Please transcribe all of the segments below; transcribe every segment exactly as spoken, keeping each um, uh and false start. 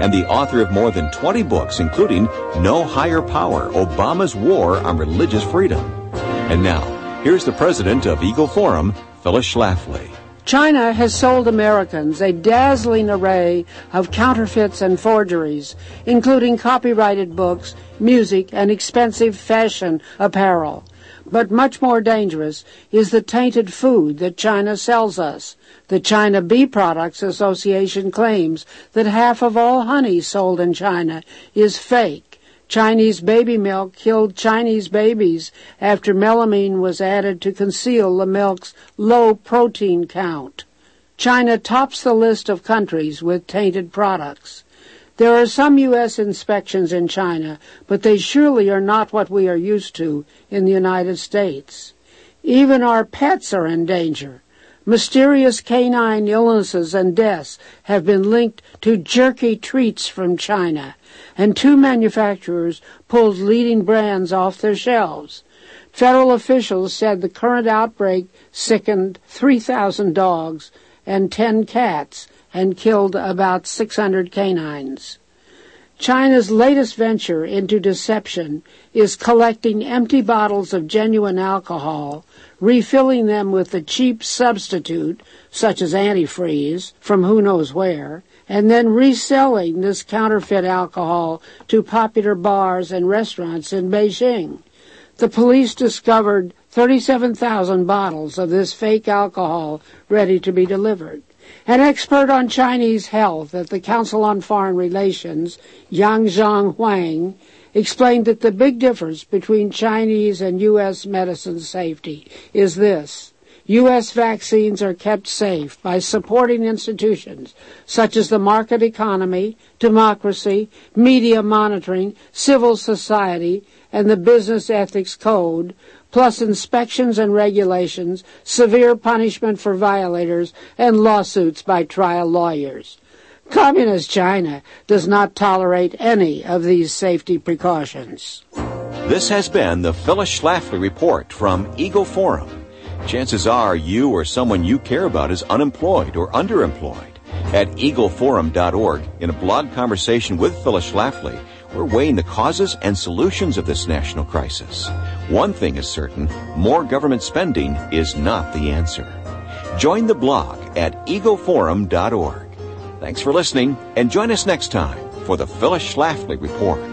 and the author of more than twenty books, including No Higher Power, Obama's War on Religious Freedom. And now, here's the president of Eagle Forum, Phyllis Schlafly. China has sold Americans a dazzling array of counterfeits and forgeries, including copyrighted books, music, and expensive fashion apparel. But much more dangerous is the tainted food that China sells us. The China Bee Products Association claims that half of all honey sold in China is fake. Chinese baby milk killed Chinese babies after melamine was added to conceal the milk's low protein count. China tops the list of countries with tainted products. There are some U S inspections in China, but they surely are not what we are used to in the United States. Even our pets are in danger. Mysterious canine illnesses and deaths have been linked to jerky treats from China, and two manufacturers pulled leading brands off their shelves. Federal officials said the current outbreak sickened three thousand dogs and ten cats and killed about six hundred canines. China's latest venture into deception is collecting empty bottles of genuine alcohol, refilling them with a cheap substitute, such as antifreeze, from who knows where, and then reselling this counterfeit alcohol to popular bars and restaurants in Beijing. The police discovered thirty-seven thousand bottles of this fake alcohol ready to be delivered. An expert on Chinese health at the Council on Foreign Relations, Yang Zhang Huang, explained that the big difference between Chinese and U S medicine safety is this. U S vaccines are kept safe by supporting institutions such as the market economy, democracy, media monitoring, civil society, and the Business Ethics Code, plus inspections and regulations, severe punishment for violators, and lawsuits by trial lawyers. Communist China does not tolerate any of these safety precautions. This has been the Phyllis Schlafly Report from Eagle Forum. Chances are you or someone you care about is unemployed or underemployed. At eagle forum dot org, in a blog conversation with Phyllis Schlafly, we're weighing the causes and solutions of this national crisis. One thing is certain, more government spending is not the answer. Join the blog at eagle forum dot org. Thanks for listening, and join us next time for the Phyllis Schlafly Report.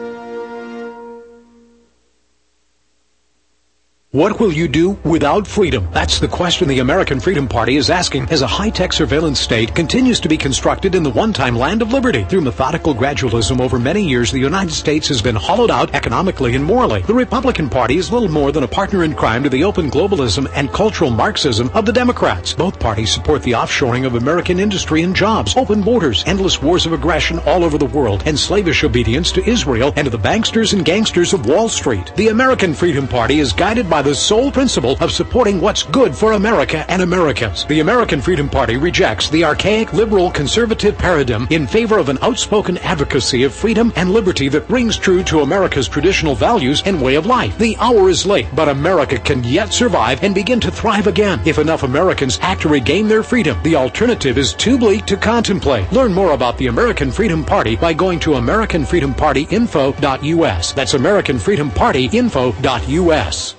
What will you do without freedom? That's the question the American Freedom Party is asking as a high-tech surveillance state continues to be constructed in the one-time land of liberty. Through methodical gradualism over many years, the United States has been hollowed out economically and morally. The Republican Party is little more than a partner in crime to the open globalism and cultural Marxism of the Democrats. Both parties support the offshoring of American industry and jobs, open borders, endless wars of aggression all over the world, and slavish obedience to Israel and to the banksters and gangsters of Wall Street. The American Freedom Party is guided by the sole principle of supporting what's good for America and Americans. The American Freedom Party rejects the archaic liberal conservative paradigm in favor of an outspoken advocacy of freedom and liberty that rings true to America's traditional values and way of life. The hour is late, but America can yet survive and begin to thrive again if enough Americans act to regain their freedom. The alternative is too bleak to contemplate. Learn more about the American Freedom Party by going to american freedom party info dot u s. That's american freedom party info dot u s.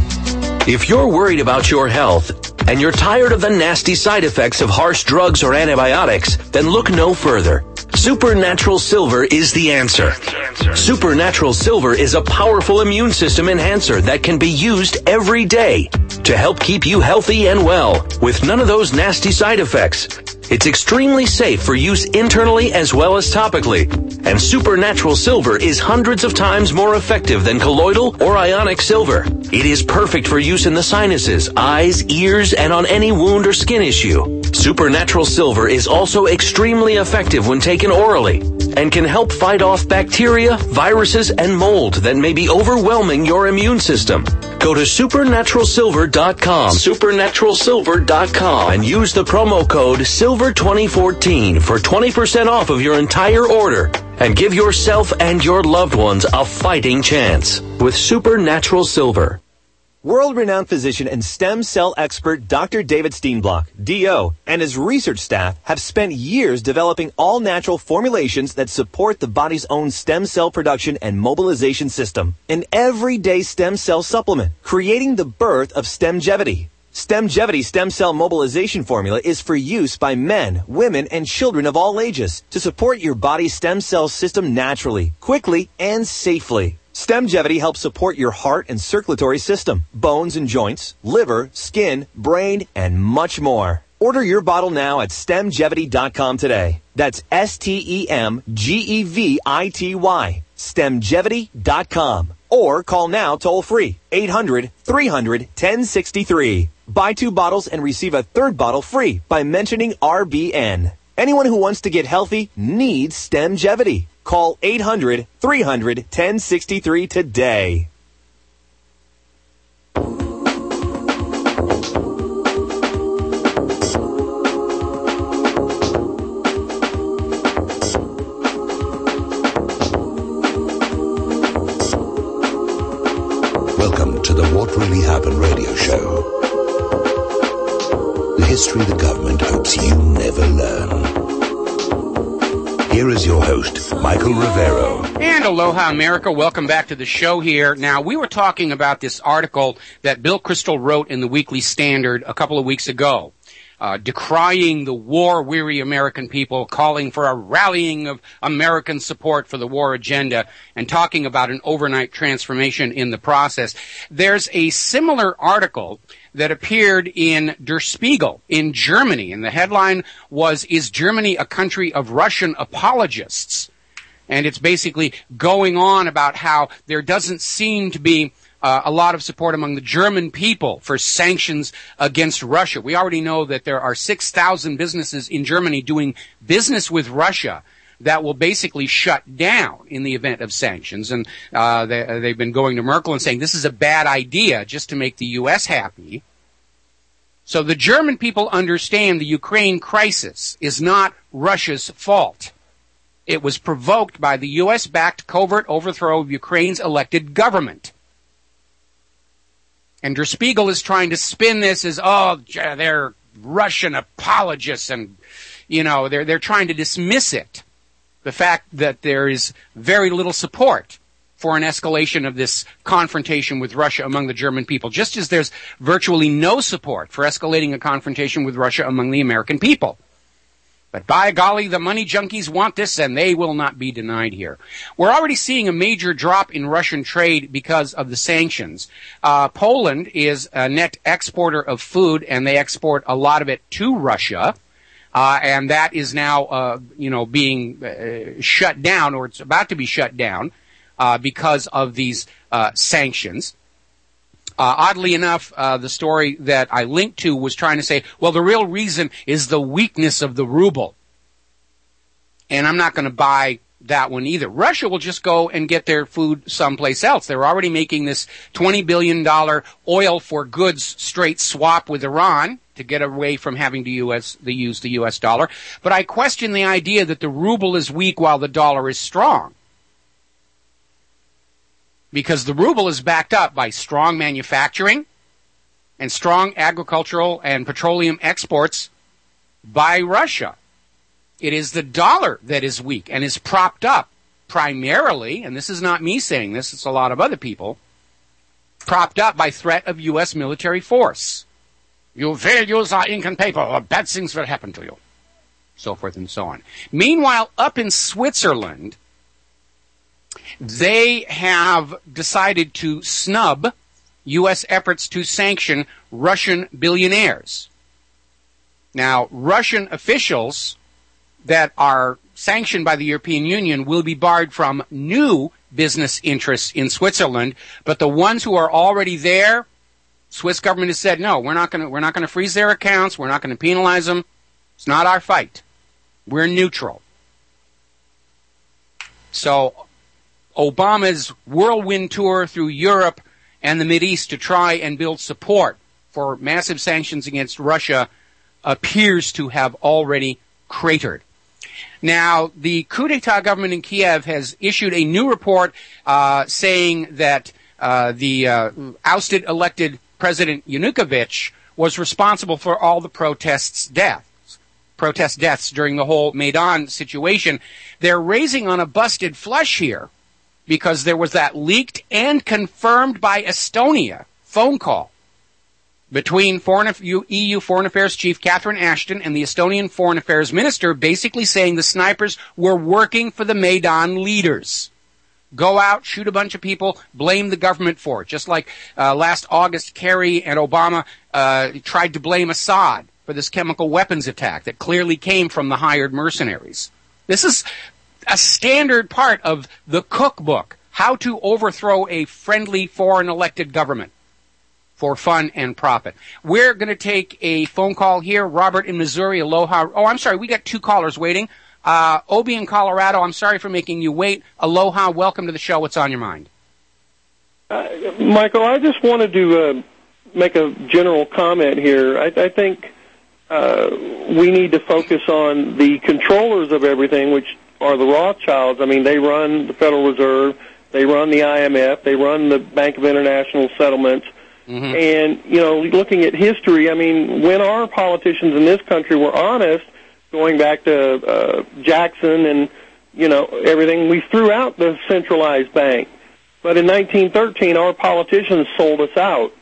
If you're worried about your health and you're tired of the nasty side effects of harsh drugs or antibiotics, then look no further. Supernatural Silver is the answer. Supernatural Silver is a powerful immune system enhancer that can be used every day to help keep you healthy and well with none of those nasty side effects. It's extremely safe for use internally as well as topically. And Supernatural Silver is hundreds of times more effective than colloidal or ionic silver. It is perfect for use in the sinuses, eyes, ears, and on any wound or skin issue. Supernatural Silver is also extremely effective when taken orally and can help fight off bacteria, viruses, and mold that may be overwhelming your immune system. Go to supernatural silver dot com, supernatural silver dot com, and use the promo code silver twenty fourteen for twenty percent off of your entire order. And give yourself and your loved ones a fighting chance with Supernatural Silver. World-renowned physician and stem cell expert Doctor David Steenblock, D O, and his research staff have spent years developing all-natural formulations that support the body's own stem cell production and mobilization system. An everyday stem cell supplement, creating the birth of Stemgevity. Stemgevity stem cell mobilization formula is for use by men, women, and children of all ages to support your body's stem cell system naturally, quickly, and safely. Stemgevity helps support your heart and circulatory system, bones and joints, liver, skin, brain, and much more. Order your bottle now at stemgevity dot com today. That's S T E M G E V I T Y. stemgevity dot com. Or call now toll free, eight hundred, three hundred, ten sixty-three. Buy two bottles and receive a third bottle free by mentioning R B N. Anyone who wants to get healthy needs Stemgevity. Call eight hundred, three hundred, ten sixty-three today. Welcome to the What Really Happened radio show. The history the government hopes you never learn. Here is your host, Michael Rivero. And aloha, America. Welcome back to the show here. Now, we were talking about this article that Bill Kristol wrote in the Weekly Standard a couple of weeks ago, uh, decrying the war-weary American people, calling for a rallying of American support for the war agenda, and talking about an overnight transformation in the process. There's a similar article that appeared in Der Spiegel in Germany, and the headline was, "Is Germany a country of Russian apologists?" And it's basically going on about how there doesn't seem to be uh, a lot of support among the German people for sanctions against Russia. We already know that there are six thousand businesses in Germany doing business with Russia that will basically shut down in the event of sanctions. And uh, they, they've been going to Merkel and saying this is a bad idea just to make the U S happy. So the German people understand the Ukraine crisis is not Russia's fault. It was provoked by the U S-backed covert overthrow of Ukraine's elected government. And Der Spiegel is trying to spin this as, oh, they're Russian apologists, and, you know, they're, they're trying to dismiss it. The fact that there is very little support for an escalation of this confrontation with Russia among the German people, just as there's virtually no support for escalating a confrontation with Russia among the American people. But by golly, the money junkies want this, and they will not be denied here. We're already seeing a major drop in Russian trade because of the sanctions. Uh, Poland is a net exporter of food, and they export a lot of it to Russia. Uh, and that is now, uh, you know, being uh, shut down, or it's about to be shut down, uh, because of these, uh, sanctions. Uh, oddly enough, uh, the story that I linked to was trying to say, well, the real reason is the weakness of the ruble. And I'm not going to buy that one either. Russia will just go and get their food someplace else. They're already making this twenty billion dollars oil for goods straight swap with Iran to get away from having to U S, the use the U S dollar. But I question the idea that the ruble is weak while the dollar is strong. Because the ruble is backed up by strong manufacturing and strong agricultural and petroleum exports by Russia. It is the dollar that is weak and is propped up primarily, and this is not me saying this, it's a lot of other people, propped up by threat of U S military force. You will use our ink and paper, or bad things will happen to you. So forth and so on. Meanwhile, up in Switzerland, they have decided to snub U S efforts to sanction Russian billionaires. Now, Russian officials that are sanctioned by the European Union will be barred from new business interests in Switzerland, but the ones who are already there, Swiss government has said, no, we're not going to, we're not going to freeze their accounts, we're not going to penalize them. It's not our fight. We're neutral. So, Obama's whirlwind tour through Europe and the Mideast to try and build support for massive sanctions against Russia appears to have already cratered. Now, the coup d'etat government in Kiev has issued a new report uh, saying that uh, the uh, ousted elected President Yanukovych was responsible for all the protests' deaths, protest deaths during the whole Maidan situation. They're raising on a busted flush here because there was that leaked and confirmed by Estonia phone call between Foreign, E U Foreign Affairs Chief Catherine Ashton and the Estonian Foreign Affairs Minister, basically saying the snipers were working for the Maidan leaders. Go out, shoot a bunch of people, blame the government for it. Just like uh, last August, Kerry and Obama uh, tried to blame Assad for this chemical weapons attack that clearly came from the hired mercenaries. This is a standard part of the cookbook, how to overthrow a friendly foreign elected government for fun and profit. We're going to take a phone call here. Robert in Missouri, aloha. Oh, I'm sorry, we got two callers waiting. Uh, Obi in Colorado, I'm sorry for making you wait. Aloha, welcome to the show. What's on your mind? Uh, Michael, I just wanted to uh, make a general comment here. I, I think uh, we need to focus on the controllers of everything, which are the Rothschilds. I mean, they run the Federal Reserve, they run the I M F, they run the Bank of International Settlements. Mm-hmm. And, you know, looking at history, I mean, when our politicians in this country were honest, going back to uh, Jackson and, you know, everything, we threw out the centralized bank. But in nineteen thirteen, our politicians sold us out.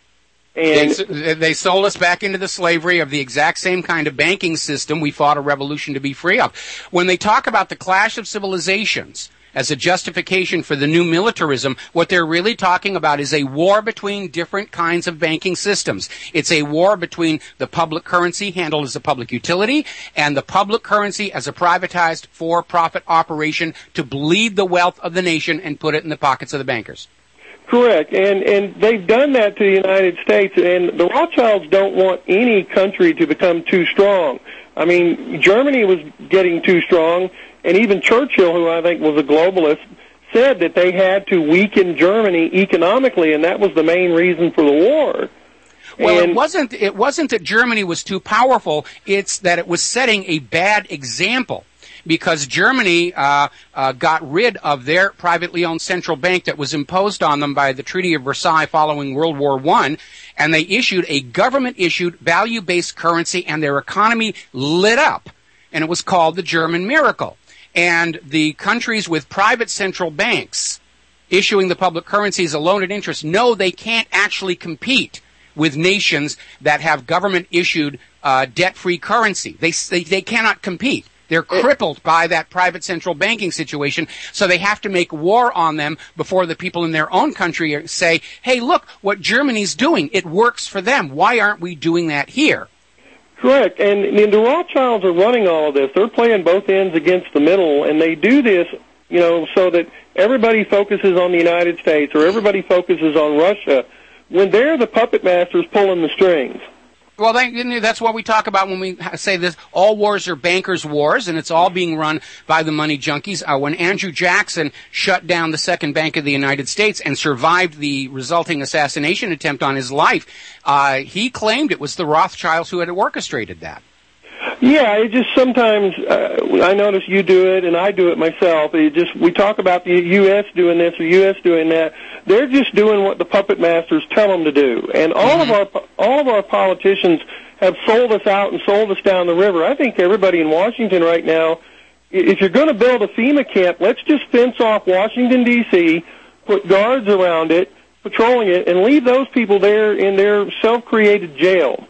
And they, they sold us back into the slavery of the exact same kind of banking system we fought a revolution to be free of. When they talk about the clash of civilizations as a justification for the new militarism, what they're really talking about is a war between different kinds of banking systems. It's a war between the public currency handled as a public utility and the public currency as a privatized for-profit operation to bleed the wealth of the nation and put it in the pockets of the bankers. Correct, and and they've done that to the United States, and the Rothschilds don't want any country to become too strong. I mean, Germany was getting too strong, and even Churchill, who I think was a globalist, said that they had to weaken Germany economically, and that was the main reason for the war. Well, and it wasn't. It wasn't that Germany was too powerful. It's that it was setting a bad example. Because Germany uh, uh, got rid of their privately owned central bank that was imposed on them by the Treaty of Versailles following World War One, and they issued a government-issued value-based currency, and their economy lit up, and it was called the German miracle. And the countries with private central banks issuing the public currencies alone at interest know they can't actually compete with nations that have government-issued uh, debt-free currency. They, they they cannot compete. They're crippled by that private central banking situation, so they have to make war on them before the people in their own country say, hey, look, what Germany's doing, it works for them. Why aren't we doing that here? Correct, and, and the Rothschilds are running all of this. They're playing both ends against the middle, and they do this, you know, so that everybody focuses on the United States or everybody focuses on Russia when they're the puppet masters pulling the strings. Well, that's what we talk about when we say this. All wars are bankers' wars, and it's all being run by the money junkies. Uh, when Andrew Jackson shut down the Second Bank of the United States and survived the resulting assassination attempt on his life, uh, he claimed it was the Rothschilds who had orchestrated that. Yeah, it just sometimes, uh, I notice you do it and I do it myself. It just, we talk about the U S doing this or U S doing that. They're just doing what the puppet masters tell them to do. And all mm-hmm. of our, all of our politicians have sold us out and sold us down the river. I think everybody in Washington right now, if you're going to build a FEMA camp, let's just fence off Washington, D C, put guards around it, patrolling it, and leave those people there in their self-created jail.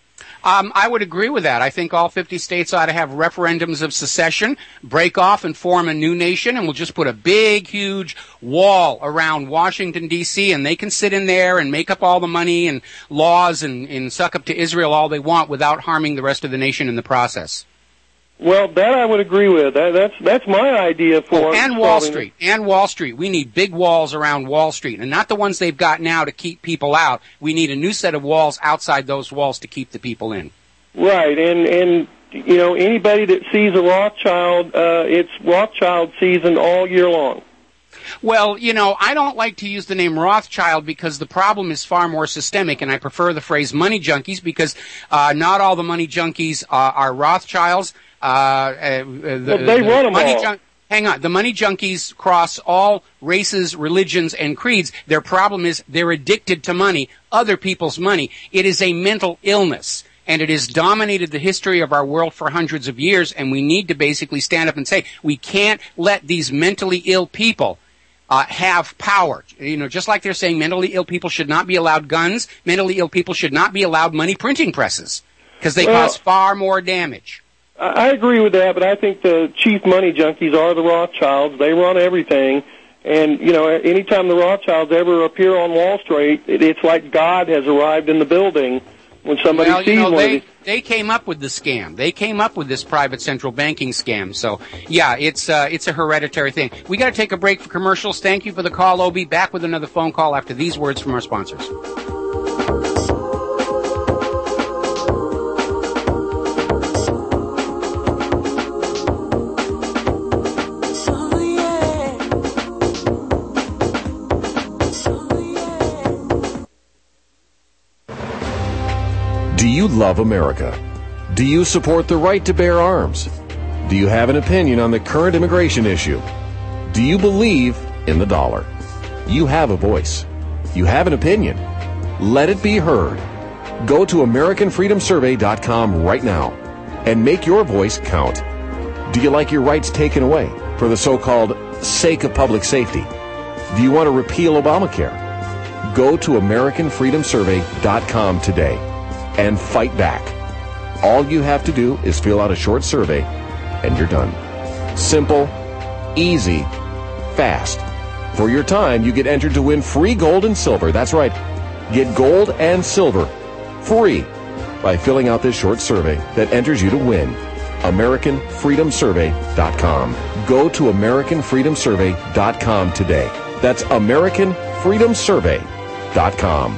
Um, I would agree with that. I think all fifty states ought to have referendums of secession, break off and form a new nation, and we'll just put a big, huge wall around Washington, D C, and they can sit in there and make up all the money and laws and, and suck up to Israel all they want without harming the rest of the nation in the process. Well, that I would agree with. That, that's that's my idea for oh, and Wall Street. And Wall Street. We need big walls around Wall Street, and not the ones they've got now to keep people out. We need a new set of walls outside those walls to keep the people in. Right, and and you know anybody that sees a Rothschild, uh, it's Rothschild season all year long. Well, you know, I don't like to use the name Rothschild because the problem is far more systemic, and I prefer the phrase money junkies because uh, not all the money junkies uh, are Rothschilds. Uh, uh, the, well, they the run them money all. Jun- hang on. The money junkies cross all races, religions, and creeds. Their problem is they're addicted to money, other people's money. It is a mental illness, and it has dominated the history of our world for hundreds of years, and we need to basically stand up and say, we can't let these mentally ill people uh, have power. You know, just like they're saying mentally ill people should not be allowed guns, mentally ill people should not be allowed money printing presses, because they well, cause far more damage. I agree with that, but I think the chief money junkies are the Rothschilds. They run everything. And, you know, anytime the Rothschilds ever appear on Wall Street, it's like God has arrived in the building when somebody well, sees you know, one they, of these. They came up with the scam. They came up with this private central banking scam. So, yeah, it's uh, it's a hereditary thing. We got to take a break for commercials. Thank you for the call, Obi. Back with another phone call after these words from our sponsors. Do you love America? Do you support the right to bear arms? Do you have an opinion on the current immigration issue? Do you believe in the dollar? You have a voice. You have an opinion. Let it be heard. Go to American Freedom Survey dot com right now and make your voice count. Do you like your rights taken away for the so-called sake of public safety? Do you want to repeal Obamacare? Go to American Freedom Survey dot com today and fight back. All you have to do is fill out a short survey and you're done. Simple, easy, fast. For your time, you get entered to win free gold and silver. That's right. Get gold and silver free by filling out this short survey that enters you to win. American Freedom Survey dot com. Go to American Freedom Survey dot com today. That's American Freedom Survey dot com.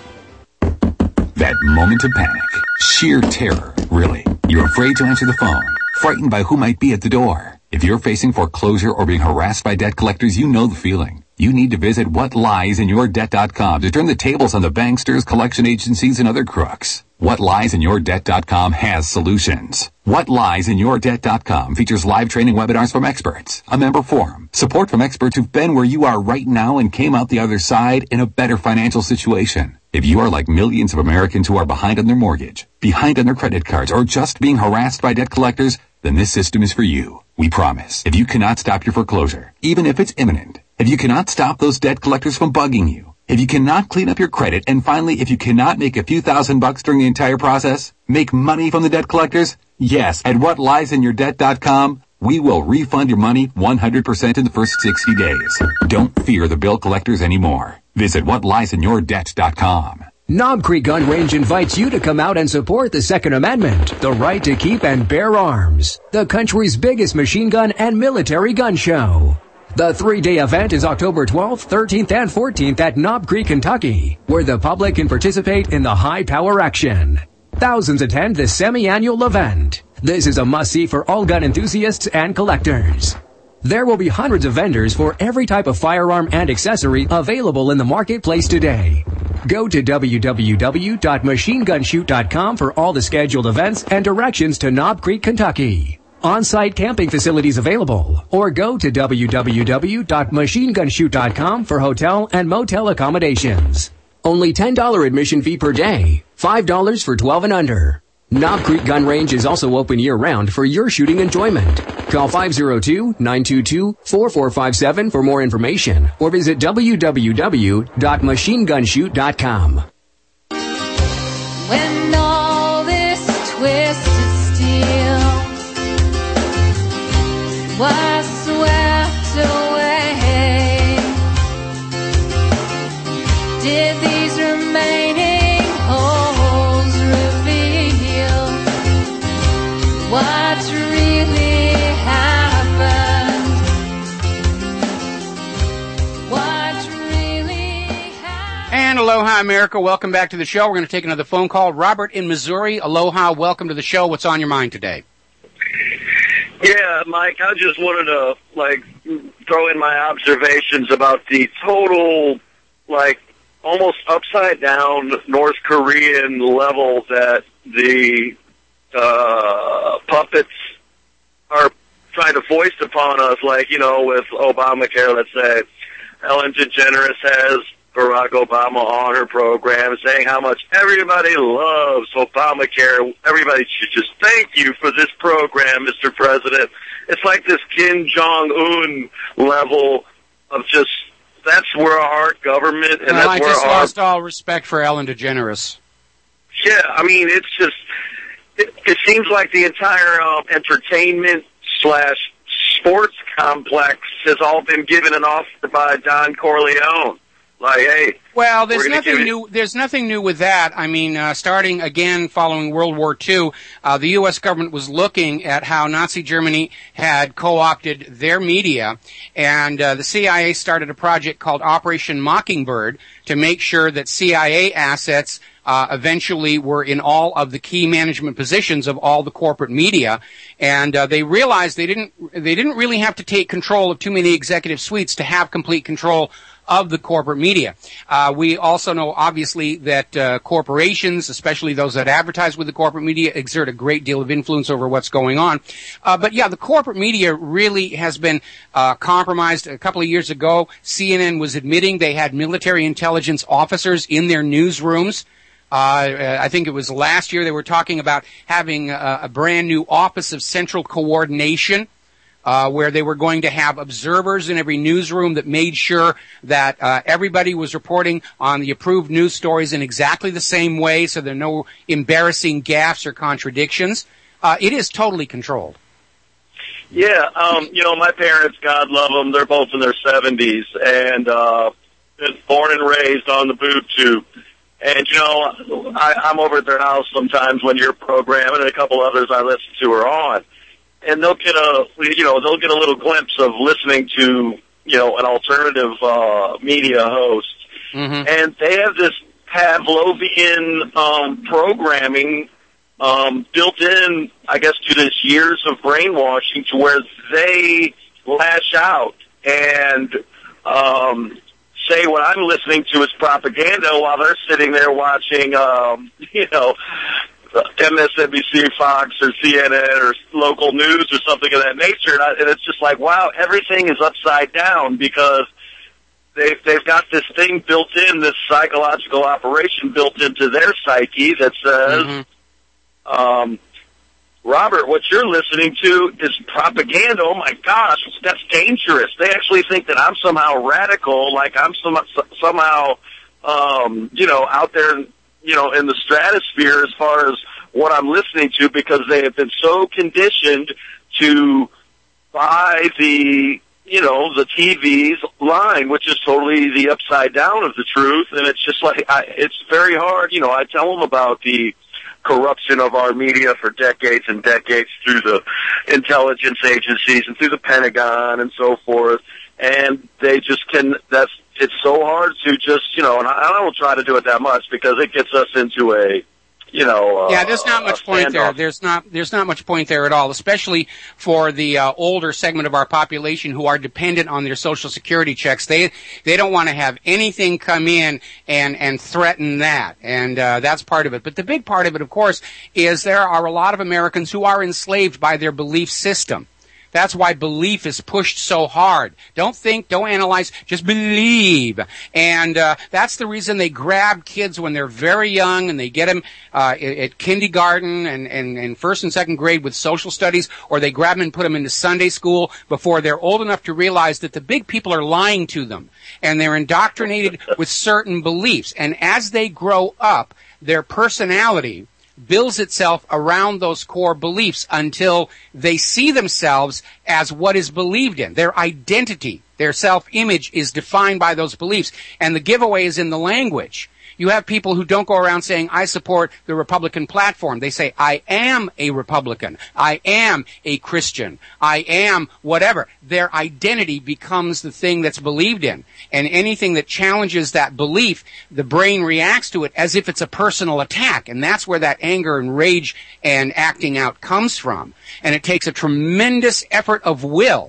That moment of panic. Sheer terror, really. You're afraid to answer the phone. Frightened by who might be at the door. If you're facing foreclosure or being harassed by debt collectors, you know the feeling. You need to visit what lies in your debt dot com to turn the tables on the banksters, collection agencies, and other crooks. what lies in your debt dot com has solutions. what lies in your debt dot com features live training webinars from experts, a member forum, support from experts who've been where you are right now and came out the other side in a better financial situation. If you are like millions of Americans who are behind on their mortgage, behind on their credit cards, or just being harassed by debt collectors, then this system is for you. We promise. If you cannot stop your foreclosure, even if it's imminent, if you cannot stop those debt collectors from bugging you, if you cannot clean up your credit, and finally, if you cannot make a few thousand bucks during the entire process, make money from the debt collectors, yes, at what lies in your debt dot com, we will refund your money one hundred percent in the first sixty days. Don't fear the bill collectors anymore. Visit what lies in your debt dot com. Knob Creek Gun Range invites you to come out and support the Second Amendment, the right to keep and bear arms, the country's biggest machine gun and military gun show. The three-day event is October twelfth, thirteenth, and fourteenth at Knob Creek, Kentucky, where the public can participate in the high-power action. Thousands attend this semi-annual event. This is a must-see for all gun enthusiasts and collectors. There will be hundreds of vendors for every type of firearm and accessory available in the marketplace today. Go to w w w dot machine gun shoot dot com for all the scheduled events and directions to Knob Creek, Kentucky. On-site camping facilities available, or go to w w w dot machine gun shoot dot com for hotel and motel accommodations. Only ten dollars admission fee per day, five dollars for twelve and under. Knob Creek Gun Range is also open year-round for your shooting enjoyment. Call five oh two, nine two two, four four five seven for more information, or visit w w w dot machine gun shoot dot com. When all this twisted steel was swept away, did these remaining holes reveal what really happened? What really happened? And aloha, America. Welcome back to the show. We're going to take another phone call. Robert in Missouri. Aloha. Welcome to the show. What's on your mind today? Yeah, Mike, I just wanted to, like, throw in my observations about the total, like, almost upside-down North Korean level that the uh, puppets are trying to foist upon us, like, you know, with Obamacare, let's say, Ellen DeGeneres has Barack Obama on her program saying how much everybody loves Obamacare. Everybody should just thank you for this program, Mister President. It's like this Kim Jong-un level of just, that's where our government and well, that's I where just our... lost all respect for Ellen DeGeneres. Yeah, I mean, it's just, it, it seems like the entire um, entertainment slash sports complex has all been given an offer by Don Corleone. Like, hey. Well, there's we're gonna nothing give new. There's nothing new with that. I mean, uh, starting again following World War Two, uh, the U S government was looking at how Nazi Germany had co-opted their media, and uh, the C I A started a project called Operation Mockingbird to make sure that C I A assets uh, eventually were in all of the key management positions of all the corporate media, and uh, they realized they didn't they didn't really have to take control of too many executive suites to have complete control of the corporate media. Uh, we also know, obviously, that uh, corporations, especially those that advertise with the corporate media, exert a great deal of influence over what's going on. Uh, but yeah, the corporate media really has been uh, compromised. A couple of years ago, C N N was admitting they had military intelligence officers in their newsrooms. Uh, I think it was last year they were talking about having a, a brand new Office of Central Coordination, Uh, where they were going to have observers in every newsroom that made sure that uh, everybody was reporting on the approved news stories in exactly the same way, so there are no embarrassing gaffes or contradictions. Uh, it is totally controlled. Yeah, um, you know, my parents, God love them, they're both in their seventies, and uh, born and raised on the boob tube. And, you know, I, I'm over at their house sometimes when you're programming, and a couple others I listen to are on. And they'll get a, you know, they'll get a little glimpse of listening to, you know, an alternative uh, media host, mm-hmm. and they have this Pavlovian um, programming um, built in, I guess, to this years of brainwashing, to where they lash out and um, say what I'm listening to is propaganda while they're sitting there watching, um, you know, M S N B C, Fox, or C N N, or local news, or something of that nature, and, I, and it's just like, wow, everything is upside down because they've they've got this thing built in, this psychological operation built into their psyche that says, mm-hmm. um, Robert, what you're listening to is propaganda. Oh my gosh, that's dangerous. They actually think that I'm somehow radical, like I'm some, somehow, um, you know, out there. You know, in the stratosphere as far as what I'm listening to, because they have been so conditioned to buy the, you know, the T V's line, which is totally the upside down of the truth. And it's just like, I, it's very hard. You know, I tell them about the corruption of our media for decades and decades through the intelligence agencies and through the Pentagon and so forth. And they just can, that's, it's so hard to just, you know, and I, I don't try to do it that much because it gets us into a, you know, uh, yeah, there's not much point there. There's not, there's not much point there at all, especially for the uh, older segment of our population who are dependent on their Social Security checks. They, they don't want to have anything come in and, and threaten that. And, uh, that's part of it. But the big part of it, of course, is there are a lot of Americans who are enslaved by their belief system. That's why belief is pushed so hard. Don't think, don't analyze, just believe. And uh, that's the reason they grab kids when they're very young and they get them uh, at kindergarten and, and, and first and second grade with social studies, or they grab them and put them into Sunday school before they're old enough to realize that the big people are lying to them. And they're indoctrinated with certain beliefs. And as they grow up, their personality builds itself around those core beliefs until they see themselves as what is believed in. Their identity, their self-image is defined by those beliefs. And the giveaway is in the language. You have people who don't go around saying, I support the Republican platform. They say, I am a Republican. I am a Christian. I am whatever. Their identity becomes the thing that's believed in. And anything that challenges that belief, the brain reacts to it as if it's a personal attack. And that's where that anger and rage and acting out comes from. And it takes a tremendous effort of will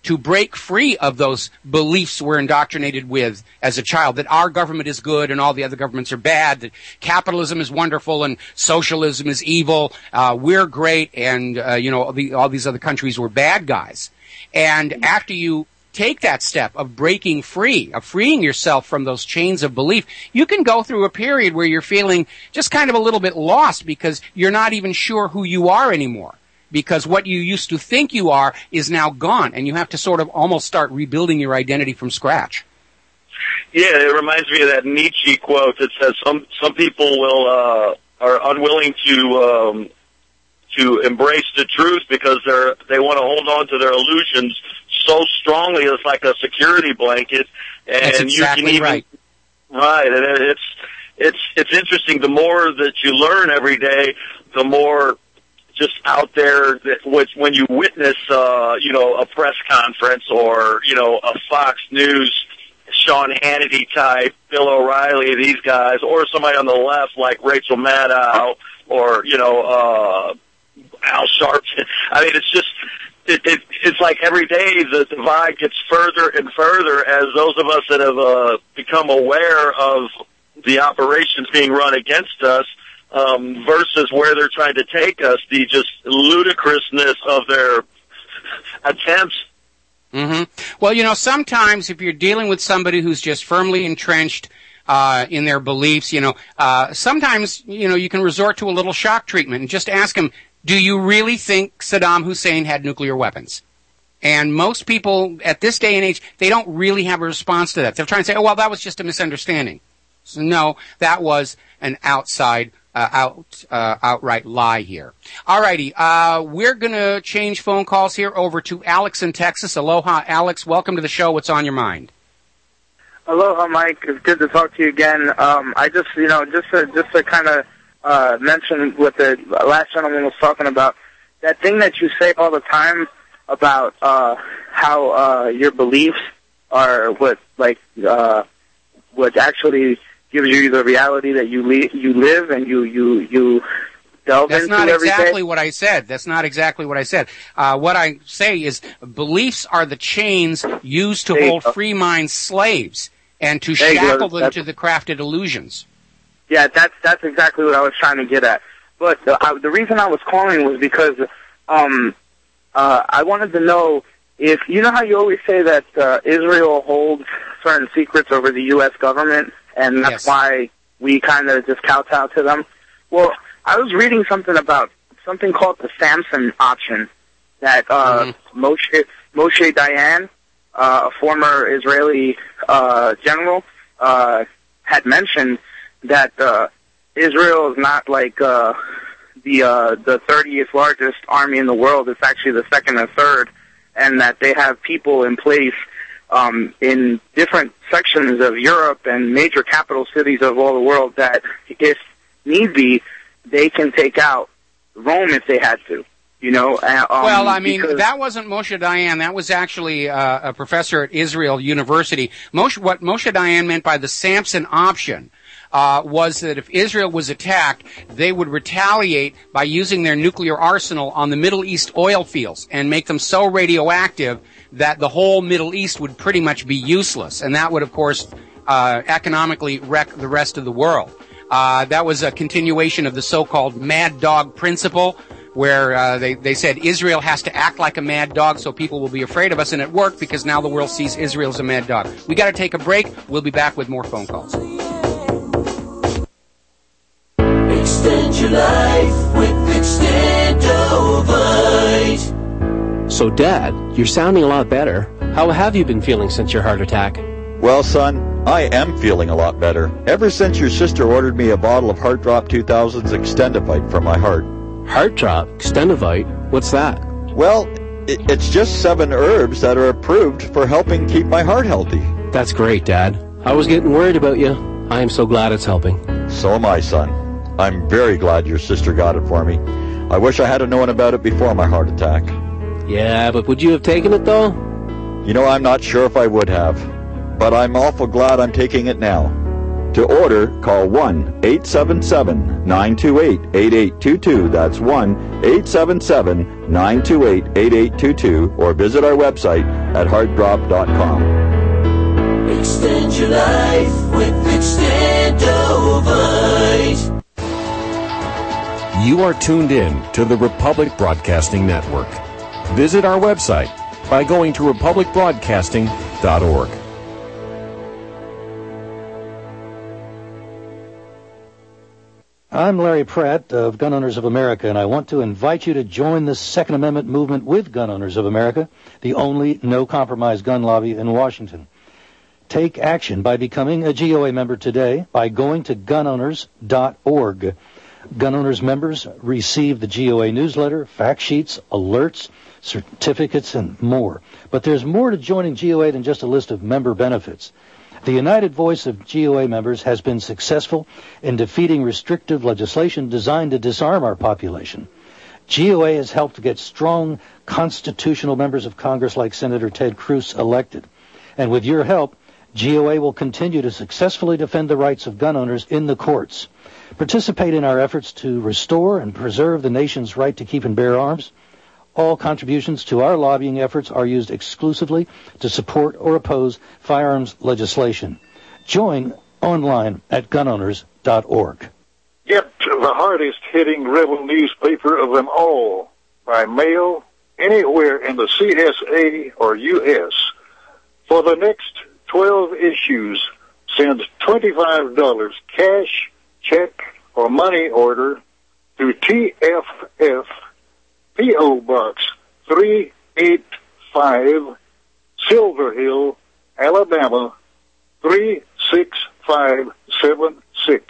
to break free of those beliefs we're indoctrinated with as a child, that our government is good and all the other governments are bad, that capitalism is wonderful and socialism is evil, uh, we're great, and, uh, you know, all, the, all these other countries were bad guys. And after you take that step of breaking free, of freeing yourself from those chains of belief, you can go through a period where you're feeling just kind of a little bit lost because you're not even sure who you are anymore. Because what you used to think you are is now gone, and you have to sort of almost start rebuilding your identity from scratch. Yeah, it reminds me of that Nietzsche quote that says some some people will uh, are unwilling to um, to embrace the truth because they're they want to hold on to their illusions so strongly. It's like a security blanket, and That's exactly you can even right. right. And it's it's it's interesting. The more that you learn every day, the more just out there that which when you witness, uh, you know, a press conference or you know a Fox News, Sean Hannity type, Bill O'Reilly, these guys, or somebody on the left like Rachel Maddow or you know uh, Al Sharpton. I mean, it's just. It, it, it's like every day the divide gets further and further as those of us that have uh, become aware of the operations being run against us um, versus where they're trying to take us, the just ludicrousness of their attempts. Mm-hmm. Well, you know, sometimes if you're dealing with somebody who's just firmly entrenched uh, in their beliefs, you know, uh, sometimes, you know, you can resort to a little shock treatment and just ask them, do you really think Saddam Hussein had nuclear weapons? And most people at this day and age, they don't really have a response to that. They'll try and say, oh, well, that was just a misunderstanding. So, no, that was an outside, uh, out, uh, outright lie here. All righty, uh, we're going to change phone calls here over to Alex in Texas. Aloha, Alex. Welcome to the show. What's on your mind? Aloha, Mike. It's good to talk to you again. Um, I just, you know, just to, just to kind of Uh, mentioned what the last gentleman was talking about, that thing that you say all the time about uh, how uh, your beliefs are what, like, uh, what actually gives you the reality that you le- you live and you you you delve That's into not every exactly day. what I said. That's not exactly what I said. Uh, what I say is beliefs are the chains used to There you hold go. free minds slaves and to There you go. shackle them That's- to the crafted illusions. Yeah, that's that's exactly what I was trying to get at. But uh, I, the reason I was calling was because um, uh, I wanted to know if you know how you always say that uh, Israel holds certain secrets over the U S government, and that's Yes. why we kind of just kowtow to them. Well, I was reading something about something called the Samson option that uh, Mm-hmm. Moshe Moshe Dayan, uh, a former Israeli uh, general, uh, had mentioned. That uh, Israel is not like uh, the uh, the thirtieth largest army in the world. It's actually the second or third, and that they have people in place um, in different sections of Europe and major capital cities of all the world that, if need be, they can take out Rome if they had to. You know, uh, um, well, I mean, because- that wasn't Moshe Dayan. That was actually uh, a professor at Israel University. Moshe, what Moshe Dayan meant by the Samson option uh, was that if Israel was attacked, they would retaliate by using their nuclear arsenal on the Middle East oil fields and make them so radioactive that the whole Middle East would pretty much be useless. And that would, of course, uh, economically wreck the rest of the world. Uh, that was a continuation of the so-called mad dog principle, where uh, they, they said Israel has to act like a mad dog so people will be afraid of us, and it worked because now the world sees Israel as a mad dog. We got to take a break. We'll be back with more phone calls. Extend your life with Extendovite. So, Dad, you're sounding a lot better. How have you been feeling since your heart attack? Well, son, I am feeling a lot better. Ever since your sister ordered me a bottle of Heart Drop two thousand's Extendovite for my heart. Heart Drop? Extendovite? What's that? Well, it, it's just seven herbs that are approved for helping keep my heart healthy. That's great, Dad. I was getting worried about you. I am so glad it's helping. So am I, son. I'm very glad your sister got it for me. I wish I had known about it before my heart attack. Yeah, but would you have taken it, though? You know, I'm not sure if I would have, but I'm awful glad I'm taking it now. To order, call one eight seven seven, nine two eight, eight eight two two. That's one eight seven seven, nine two eight, eight eight two two or visit our website at heart drop dot com. Extend your life with Extendovite. You are tuned in to the Republic Broadcasting Network. Visit our website by going to republic broadcasting dot org. I'm Larry Pratt of Gun Owners of America, and I want to invite you to join the Second Amendment movement with Gun Owners of America, the only no-compromise gun lobby in Washington. Take action by becoming a G O A member today by going to gun owners dot org. Gun Owners members receive the G O A newsletter, fact sheets, alerts, certificates, and more. But there's more to joining G O A than just a list of member benefits. The united voice of G O A members has been successful in defeating restrictive legislation designed to disarm our population. G O A has helped to get strong constitutional members of Congress like Senator Ted Cruz elected. And with your help, G O A will continue to successfully defend the rights of gun owners in the courts. Participate in our efforts to restore and preserve the nation's right to keep and bear arms. All contributions to our lobbying efforts are used exclusively to support or oppose firearms legislation. Join online at gun owners dot org. Get the hardest-hitting rebel newspaper of them all by mail anywhere in the C S A or U S For the next twelve issues, send twenty-five dollars cash, check, or money order to T F F, P O Box three eight five, Silver Hill, Alabama three six five seven six.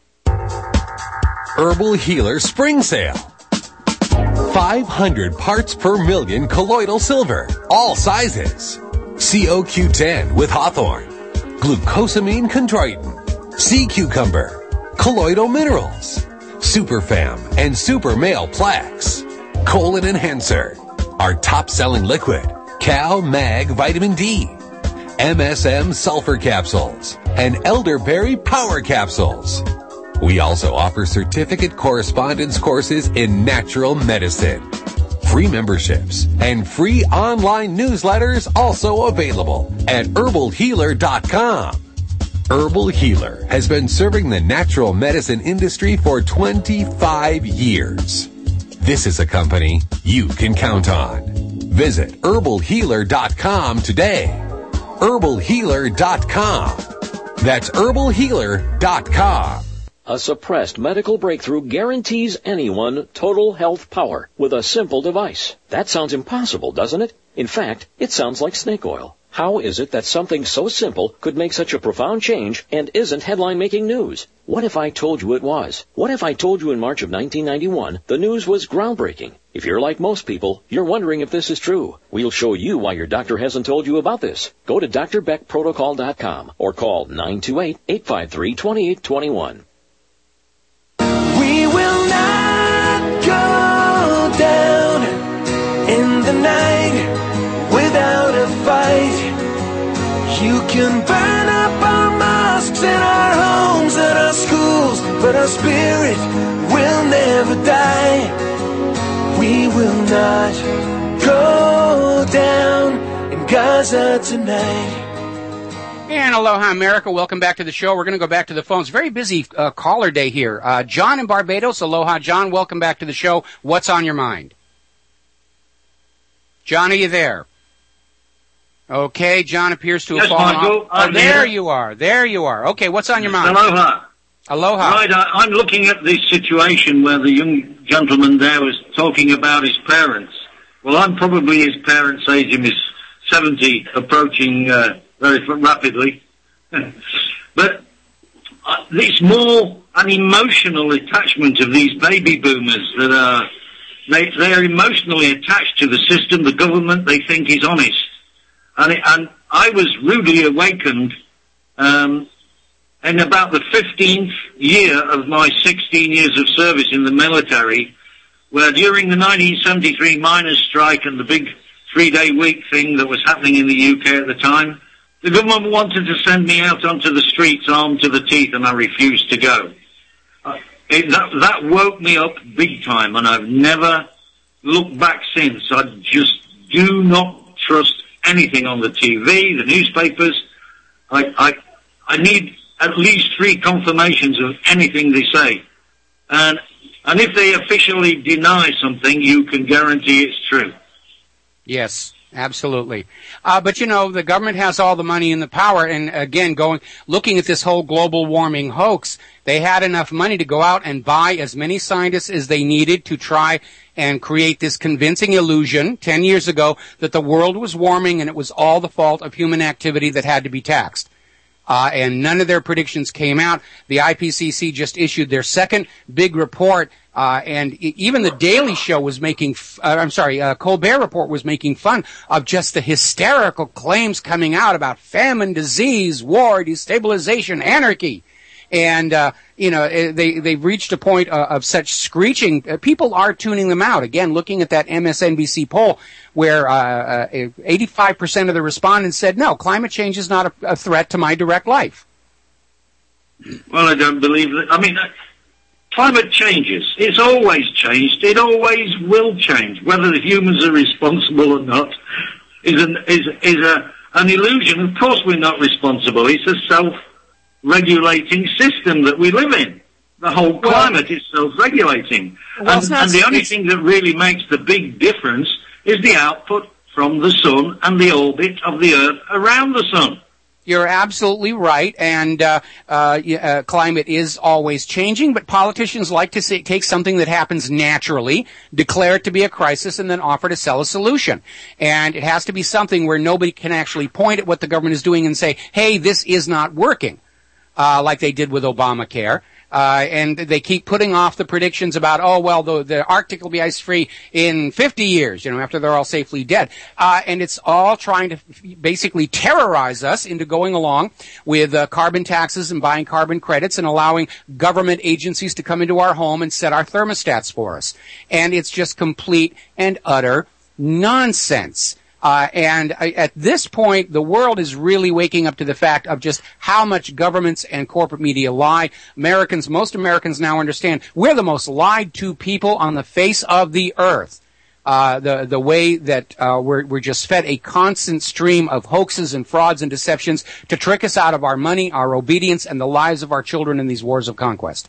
Herbal Healer Spring Sale. five hundred parts per million colloidal silver, all sizes. C O Q ten with Hawthorne, glucosamine chondroitin, sea cucumber, colloidal minerals, Superfam and Super Male Plaques, colon enhancer, our top-selling liquid, Cal Mag Vitamin D, M S M sulfur capsules, and elderberry power capsules. We also offer certificate correspondence courses in natural medicine. Free memberships and free online newsletters also available at herbal healer dot com. Herbal Healer has been serving the natural medicine industry for twenty-five years. This is a company you can count on. Visit herbal healer dot com today. herbal healer dot com. That's herbal healer dot com. A suppressed medical breakthrough guarantees anyone total health power with a simple device. That sounds impossible, doesn't it? In fact, it sounds like snake oil. How is it that something so simple could make such a profound change and isn't headline-making news? What if I told you it was? What if I told you in March of nineteen ninety-one the news was groundbreaking? If you're like most people, you're wondering if this is true. We'll show you why your doctor hasn't told you about this. Go to D R Beck Protocol dot com or call nine two eight, eight five three, two eight two one. We will not go down in the night without a fight. You can burn up our mosques and our homes and our schools, but our spirit will never die. We will not go down in Gaza tonight. And aloha, America. Welcome back to the show. We're going to go back to the phones. Very busy uh, caller day here. Uh, John in Barbados. Aloha, John. Welcome back to the show. What's on your mind? John, are you there? Okay, John appears to have yes, fallen Michael, off. I'm Oh, there here. you are. There you are. Okay, what's on your mind? Aloha. Aloha. Right, I, I'm looking at this situation where the young gentleman there was talking about his parents. Well, I'm probably his parents' age in his seventy, approaching uh, very rapidly. But uh, it's more an emotional attachment of these baby boomers that are, they, they are emotionally attached to the system, the government they think is honest. And, it, and I was rudely awakened um, in about the fifteenth year of my sixteen years of service in the military, where during the nineteen seventy-three miners' strike and the big three-day week thing that was happening in the U K at the time, the government wanted to send me out onto the streets armed to the teeth, and I refused to go. Uh, it, that, that woke me up big time, and I've never looked back since. I just do not trust anything on the T V, the newspapers. I, I, I need at least three confirmations of anything they say. And, and if they officially deny something, you can guarantee it's true. Yes, absolutely. Uh, but you know, the government has all the money and the power, and again, going, looking at this whole global warming hoax, they had enough money to go out and buy as many scientists as they needed to try and create this convincing illusion ten years ago that the world was warming and it was all the fault of human activity that had to be taxed. Uh, and none of their predictions came out. The I P C C just issued their second big report, uh, and even the Daily Show was making, f- uh, I'm sorry, uh, Colbert Report was making fun of just the hysterical claims coming out about famine, disease, war, destabilization, anarchy. And, uh, you know, they, they've reached a point uh, of such screeching. Uh, people are tuning them out. Again, looking at that M S N B C poll where uh, uh, eighty-five percent of the respondents said, no, climate change is not a, a threat to my direct life. Well, I don't believe that. I mean, uh, climate changes. It's always changed. It always will change. Whether the humans are responsible or not is an, is, is a, an illusion. Of course we're not responsible. It's a self regulating system that we live in. The whole climate well, is self-regulating. Well, and, and the only thing that really makes the big difference is the output from the sun and the orbit of the Earth around the sun. You're absolutely right, and uh, uh, uh, climate is always changing, but politicians like to say, take something that happens naturally, declare it to be a crisis, and then offer to sell a solution. And it has to be something where nobody can actually point at what the government is doing and say, hey, this is not working. Uh, like they did with Obamacare. Uh, and they keep putting off the predictions about, oh, well, the, the Arctic will be ice-free in fifty years, you know, after they're all safely dead. Uh, and it's all trying to basically terrorize us into going along with uh, carbon taxes and buying carbon credits and allowing government agencies to come into our home and set our thermostats for us. And it's just complete and utter nonsense. Uh, and uh, at this point, the world is really waking up to the fact of just how much governments and corporate media lie. Americans, most Americans now understand we're the most lied to people on the face of the earth. Uh, the, the way that, uh, we're, we're just fed a constant stream of hoaxes and frauds and deceptions to trick us out of our money, our obedience, and the lives of our children in these wars of conquest.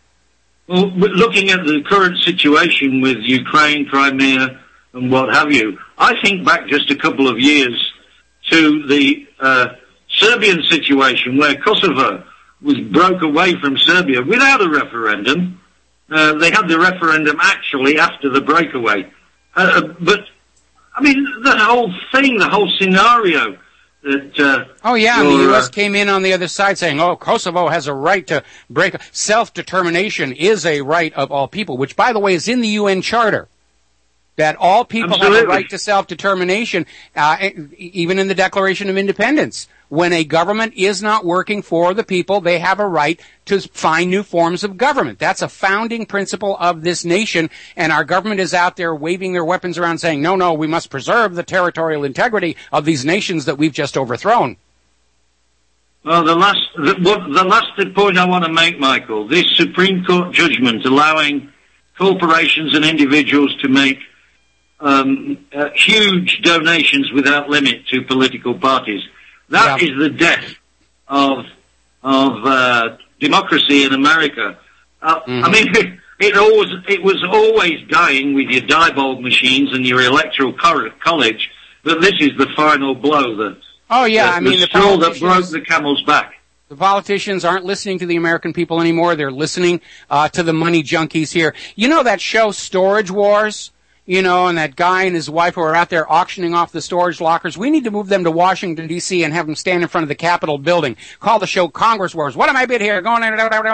Well, looking at the current situation with Ukraine, Crimea, and what have you, I think back just a couple of years to the uh, Serbian situation where Kosovo was broke away from Serbia without a referendum. Uh, they had the referendum actually after the breakaway. Uh, but, I mean, the whole thing, the whole scenario that... Uh, oh, yeah, and the U S uh, came in on the other side saying, oh, Kosovo has a right to break... Self-determination is a right of all people, which, by the way, is in the U N Charter. That all people Absolutely. have a right to self-determination, uh, even in the Declaration of Independence. When a government is not working for the people, they have a right to find new forms of government. That's a founding principle of this nation, and our government is out there waving their weapons around saying, no, no, we must preserve the territorial integrity of these nations that we've just overthrown. Well, the last, the, the last point I want to make, Michael, this Supreme Court judgment allowing corporations and individuals to make Um, uh, huge donations without limit to political parties. That yeah. is the death of of uh, democracy in America. Uh, mm-hmm. I mean, it, it always it was always dying with your Diebold machines and your electoral college, but this is the final blow. That oh yeah, the, I mean the the straw that broke the camel's back. The politicians aren't listening to the American people anymore. They're listening uh, to the money junkies here. You know that show Storage Wars? You know, and that guy and his wife who are out there auctioning off the storage lockers. We need to move them to Washington, D C and have them stand in front of the Capitol building. Call the show Congress Wars. What am I bid here? Going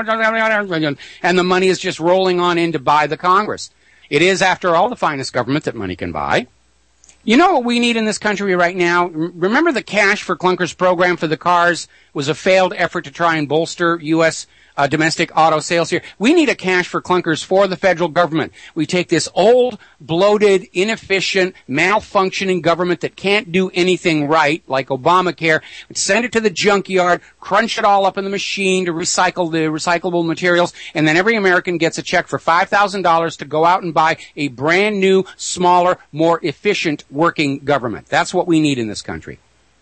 and the money is just rolling on in to buy the Congress. It is, after all, the finest government that money can buy. You know what we need in this country right now? Remember the Cash for Clunkers program for the cars was a failed effort to try and bolster U S Uh, domestic auto sales here. We need a Cash for Clunkers for the federal government. We take this old, bloated, inefficient, malfunctioning government that can't do anything right, like Obamacare, send it to the junkyard, crunch it all up in the machine to recycle the recyclable materials, and then every American gets a check for five thousand dollars to go out and buy a brand new, smaller, more efficient working government. That's what we need in this country.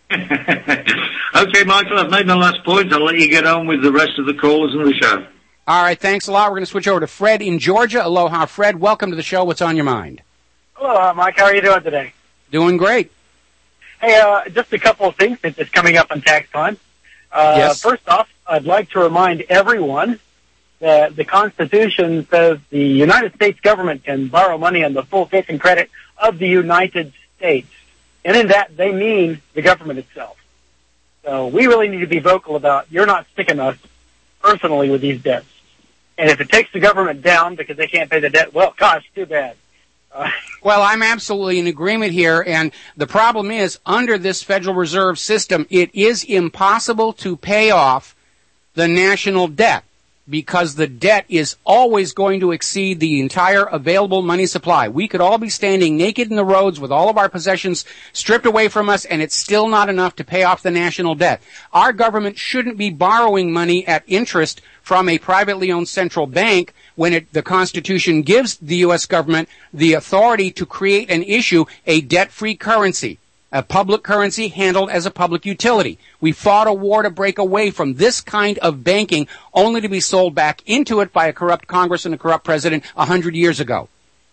Okay, Michael, I've made my last point. I'll let you get on with the rest of the callers in the show. All right, thanks a lot. We're going to switch over to Fred in Georgia. Aloha, Fred. Welcome to the show. What's on your mind? Hello, uh, Mike. How are you doing today? Doing great. Hey, uh, just a couple of things since it's coming up on tax time. Uh, yes. First off, I'd like to remind everyone that the Constitution says the United States government can borrow money on the full faith and credit of the United States. And in that, they mean the government itself. So we really need to be vocal about you're not sticking us personally with these debts. And if it takes the government down because they can't pay the debt, well, gosh, too bad. Uh, well, I'm absolutely in agreement here. And the problem is, under this Federal Reserve system, it is impossible to pay off the national debt, because the debt is always going to exceed the entire available money supply. We could all be standing naked in the roads with all of our possessions stripped away from us, and it's still not enough to pay off the national debt. Our government shouldn't be borrowing money at interest from a privately owned central bank when it, the Constitution gives the U S government the authority to create and issue a debt-free currency, a public currency handled as a public utility. We fought a war to break away from this kind of banking, only to be sold back into it by a corrupt Congress and a corrupt president a hundred years ago.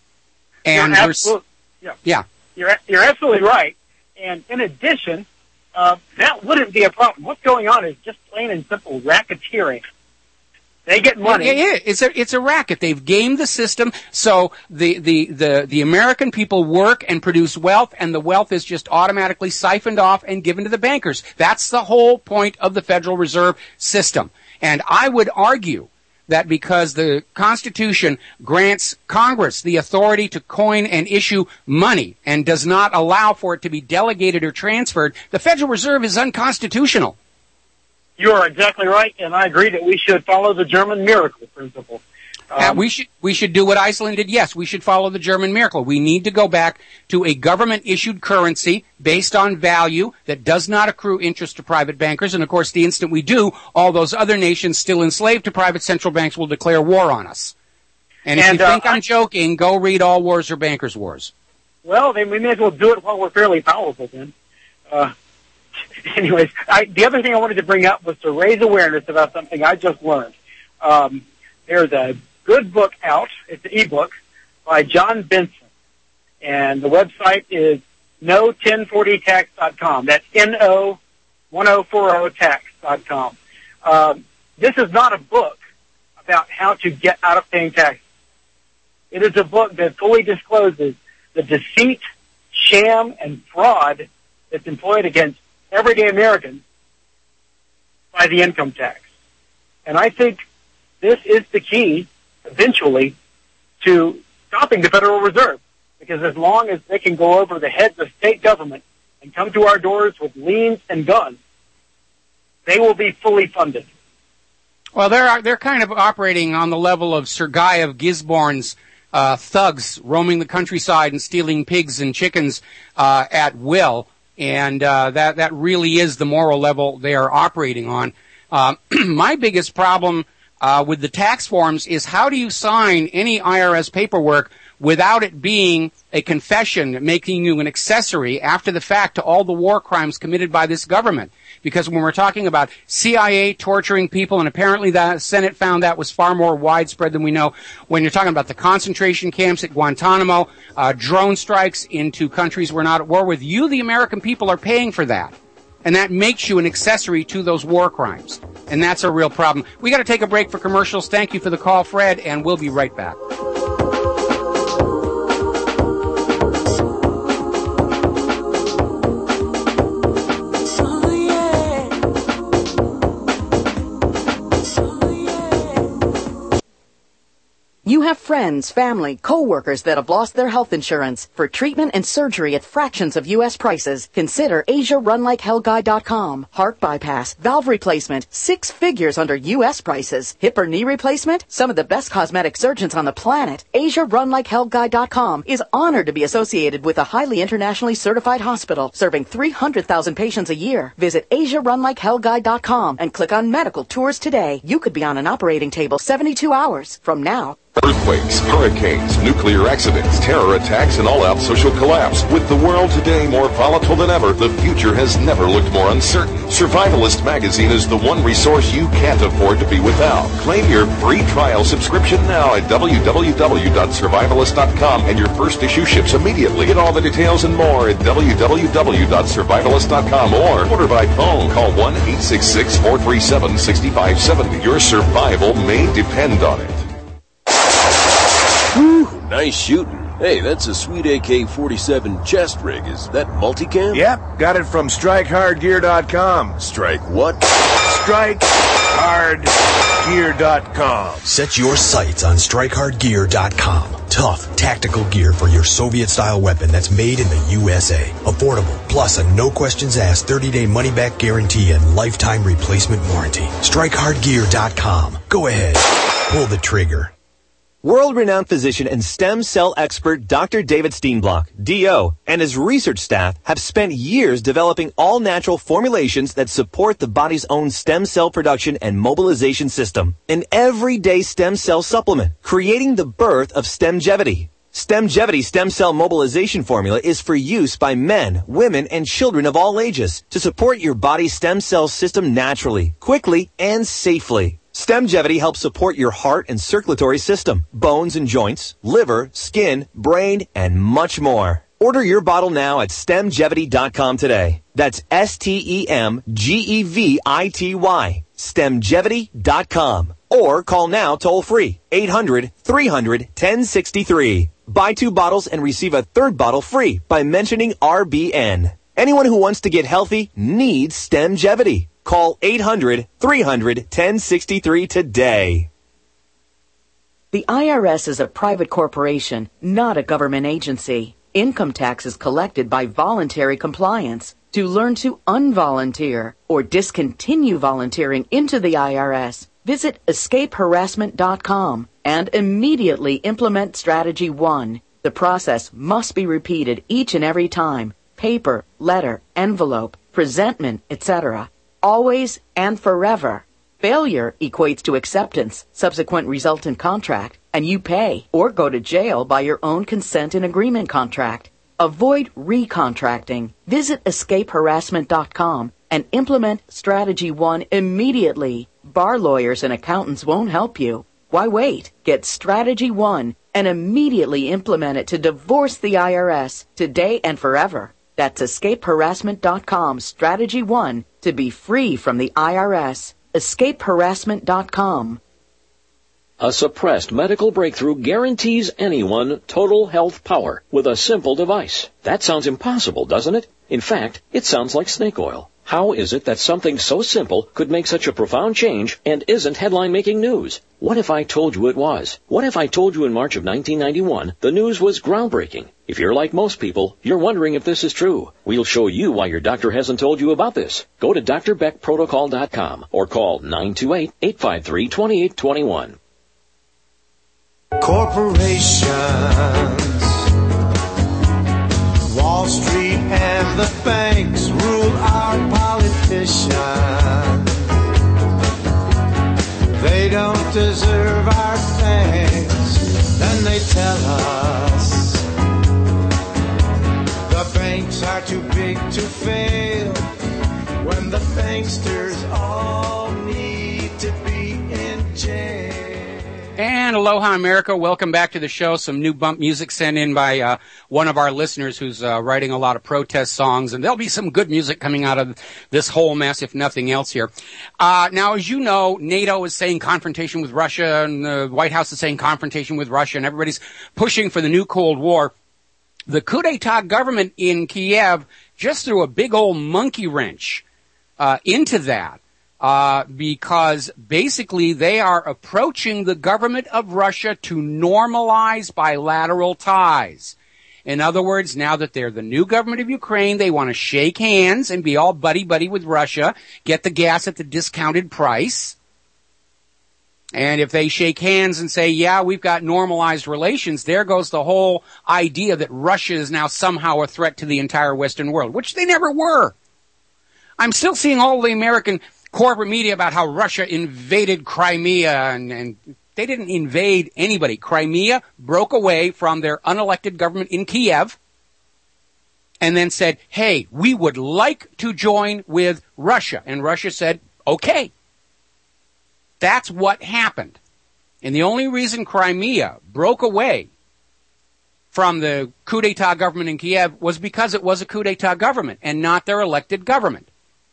And you're we're, absolutely, yeah. yeah. You're, you're absolutely right. And in addition, uh, that wouldn't be a problem. What's going on is just plain and simple racketeering. They get money. Yeah, yeah, it's a it's a racket. They've gamed the system, so the, the, the, the American people work and produce wealth, and the wealth is just automatically siphoned off and given to the bankers. That's the whole point of the Federal Reserve System. And I would argue that because the Constitution grants Congress the authority to coin and issue money and does not allow for it to be delegated or transferred, the Federal Reserve is unconstitutional. You are exactly right, and I agree that we should follow the German miracle principle. Um, uh, we should we should do what Iceland did. Yes, we should follow the German miracle. We need to go back to a government-issued currency based on value that does not accrue interest to private bankers. And, of course, the instant we do, all those other nations still enslaved to private central banks will declare war on us. And if and, you think uh, I'm joking, go read All Wars Are Bankers' Wars. Well, then we may as well do it while we're fairly powerful then. Uh, anyways, I, the other thing I wanted to bring up was to raise awareness about something I just learned. Um, there's a good book out. It's an ebook by John Benson, and the website is no ten forty tax dot com. That's N O ten forty tax dot com. Um, this is not a book about how to get out of paying taxes. It is a book that fully discloses the deceit, sham, and fraud that's employed against everyday Americans by the income tax. And I think this is the key, eventually, to stopping the Federal Reserve. Because as long as they can go over the heads of state government and come to our doors with liens and guns, they will be fully funded. Well, they're they're kind of operating on the level of Sir Guy of Gisborne's uh, thugs roaming the countryside and stealing pigs and chickens uh, at will. And uh, that that really is the moral level they are operating on. Uh, my biggest problem uh, with the tax forms is how do you sign any I R S paperwork without it being a confession making you an accessory after the fact to all the war crimes committed by this government? Because when we're talking about C I A torturing people, and apparently the Senate found that was far more widespread than we know, when you're talking about the concentration camps at Guantanamo, uh, drone strikes into countries we're not at war with, you, the American people, are paying for that. And that makes you an accessory to those war crimes. And that's a real problem. We got to take a break for commercials. Thank you for the call, Fred, and we'll be right back. You have friends, family, co-workers that have lost their health insurance? For treatment and surgery at fractions of U S prices, consider Asia Run Like Hell Guy dot com. Heart bypass, valve replacement, six figures under U S prices. Hip or knee replacement, some of the best cosmetic surgeons on the planet. Asia Run Like Hell Guy dot com is honored to be associated with a highly internationally certified hospital serving three hundred thousand patients a year. Visit Asia Run Like Hell Guy dot com and click on medical tours today. You could be on an operating table seventy-two hours from now. Earthquakes, hurricanes, nuclear accidents, terror attacks, and all-out social collapse. With the world today more volatile than ever, the future has never looked more uncertain. Survivalist Magazine is the one resource you can't afford to be without. Claim your free trial subscription now at w w w dot survivalist dot com, and your first issue ships immediately. Get all the details and more at w w w dot survivalist dot com or order by phone. Call one eight six six, four three seven, six five seven zero. Your survival may depend on it. Whew, nice shooting. Hey, that's a sweet A K forty-seven chest rig. Is that multicam? Yep, got it from strike hard gear dot com. Strike what? strike hard gear dot com. Set your sights on strike hard gear dot com. Tough, tactical gear for your Soviet-style weapon that's made in the U S A. Affordable, plus a no-questions-asked thirty-day money-back guarantee and lifetime replacement warranty. strike hard gear dot com. Go ahead, pull the trigger. World-renowned physician and stem cell expert Doctor David Steenblock, D O, and his research staff have spent years developing all-natural formulations that support the body's own stem cell production and mobilization system. An everyday stem cell supplement, creating the birth of Stemgevity. Stemgevity stem cell mobilization formula is for use by men, women, and children of all ages to support your body's stem cell system naturally, quickly, and safely. Stemgevity helps support your heart and circulatory system, bones and joints, liver, skin, brain, and much more. Order your bottle now at stemgevity dot com today. That's S T E M G E V I T Y, stemgevity dot com. Or call now toll-free, eight hundred, three hundred, ten sixty-three. Buy two bottles and receive a third bottle free by mentioning R B N. Anyone who wants to get healthy needs Stemgevity. Call eight hundred, three hundred, ten sixty-three today. The I R S is a private corporation, not a government agency. Income tax is collected by voluntary compliance. To learn to unvolunteer or discontinue volunteering into the I R S, visit escape harassment dot com and immediately implement Strategy one. The process must be repeated each and every time. Paper, letter, envelope, presentment, et cetera. Always and forever. Failure equates to acceptance, subsequent resultant contract, and you pay or go to jail by your own consent and agreement contract. Avoid recontracting. Visit escape harassment dot com and implement Strategy one immediately. Bar lawyers and accountants won't help you. Why wait? Get Strategy one and immediately implement it to divorce the I R S today and forever. That's escape harassment dot com, Strategy one, to be free from the I R S. escape harassment dot com. A suppressed medical breakthrough guarantees anyone total health power with a simple device. That sounds impossible, doesn't it? In fact, it sounds like snake oil. How is it that something so simple could make such a profound change and isn't headline-making news? What if I told you it was? What if I told you in March of nineteen ninety-one the news was groundbreaking? If you're like most people, you're wondering if this is true. We'll show you why your doctor hasn't told you about this. Go to D R Beck Protocol dot com or call nine two eight, eight five three, two eight two one. Corporations, Wall Street and the banks rule our politicians. They don't deserve our thanks, then they tell us the banks are too big to fail, when the banksters all need to be in jail. And aloha, America. Welcome back to the show. Some new bump music sent in by uh, one of our listeners who's uh, writing a lot of protest songs. And there'll be some good music coming out of this whole mess, if nothing else here. Uh, now, as you know, NATO is saying confrontation with Russia, and the White House is saying confrontation with Russia, and everybody's pushing for the new Cold War. The coup d'etat government in Kiev just threw a big old monkey wrench uh, into that. uh, because basically they are approaching the government of Russia to normalize bilateral ties. In other words, now that they're the new government of Ukraine, they want to shake hands and be all buddy-buddy with Russia, get the gas at the discounted price. And if they shake hands and say, yeah, we've got normalized relations, there goes the whole idea that Russia is now somehow a threat to the entire Western world, which they never were. I'm still seeing all the American corporate media about how Russia invaded Crimea, and, and they didn't invade anybody. Crimea broke away from their unelected government in Kiev and then said, hey, we would like to join with Russia. And Russia said, okay. That's what happened. And the only reason Crimea broke away from the coup d'etat government in Kiev was because it was a coup d'etat government and not their elected government.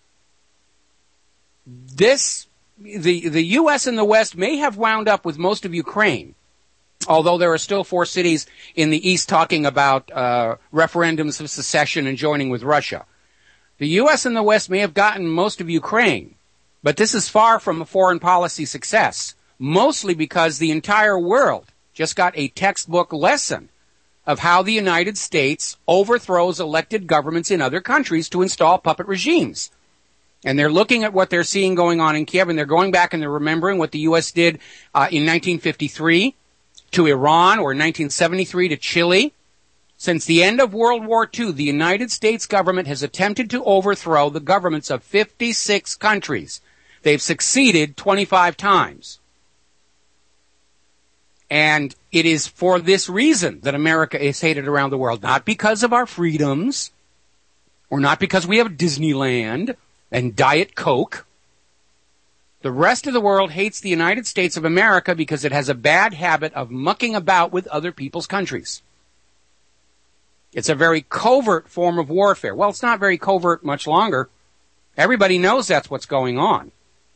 This, the, the U S and the West may have wound up with most of Ukraine, although there are still four cities in the East talking about uh, referendums of secession and joining with Russia. The U S and the West may have gotten most of Ukraine, but this is far from a foreign policy success, mostly because the entire world just got a textbook lesson of how the United States overthrows elected governments in other countries to install puppet regimes. And they're looking at what they're seeing going on in Kiev, and they're going back and they're remembering what the U S did uh, in nineteen fifty-three to Iran, or in nineteen seventy-three to Chile. Since the end of World War Two, the United States government has attempted to overthrow the governments of fifty-six countries. They've succeeded twenty-five times. And it is for this reason that America is hated around the world. Not because of our freedoms, or not because we have Disneyland and Diet Coke. The rest of the world hates the United States of America because it has a bad habit of mucking about with other people's countries. It's a very covert form of warfare. Well, it's not very covert much longer. Everybody knows that's what's going on.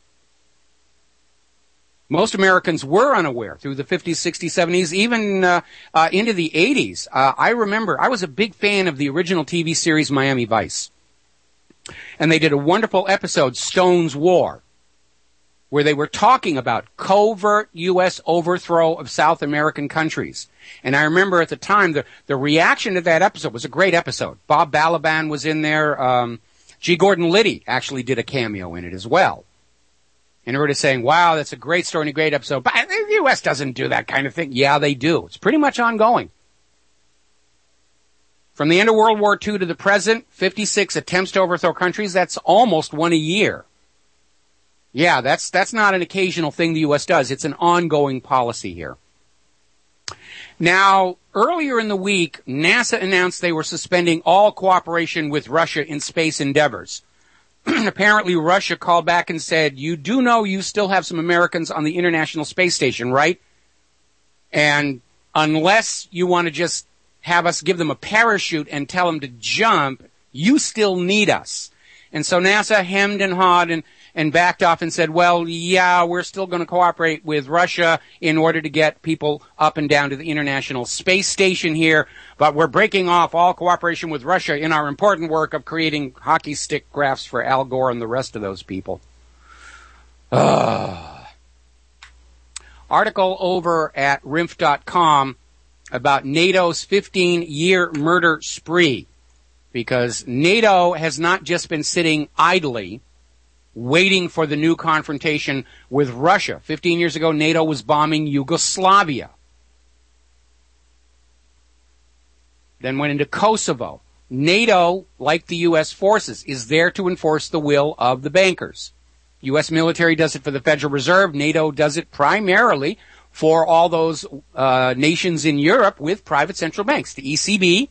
Most Americans were unaware through the fifties, sixties, seventies, even uh, uh, into the eighties. Uh, I remember I was a big fan of the original T V series Miami Vice. And they did a wonderful episode, Stone's War, where they were talking about covert U S overthrow of South American countries. And I remember at the time, the, the reaction to that episode was a great episode. Bob Balaban was in there. Um, G. Gordon Liddy actually did a cameo in it as well. And everybody saying, wow, that's a great story and a great episode. But the U S doesn't do that kind of thing. Yeah, they do. It's pretty much ongoing. From the end of World War Two to the present, fifty-six attempts to overthrow countries. That's almost one a year. Yeah, that's that's not an occasional thing the U S does. It's an ongoing policy here. Now, earlier in the week, NASA announced they were suspending all cooperation with Russia in space endeavors. Apparently, Russia called back and said, you do know you still have some Americans on the International Space Station, right? And unless you want to just have us give them a parachute and tell them to jump, you still need us. And so NASA hemmed and hawed and, and backed off and said, well, yeah, we're still going to cooperate with Russia in order to get people up and down to the International Space Station here, but we're breaking off all cooperation with Russia in our important work of creating hockey stick graphs for Al Gore and the rest of those people. Ugh. Article over at R I M F dot com about NATO's fifteen-year murder spree, because NATO has not just been sitting idly waiting for the new confrontation with Russia. Fifteen years ago, NATO was bombing Yugoslavia, then went into Kosovo. NATO, like the U S forces, is there to enforce the will of the bankers. U S military does it for the Federal Reserve. NATO does it primarily for all those uh, nations in Europe with private central banks, the E C B.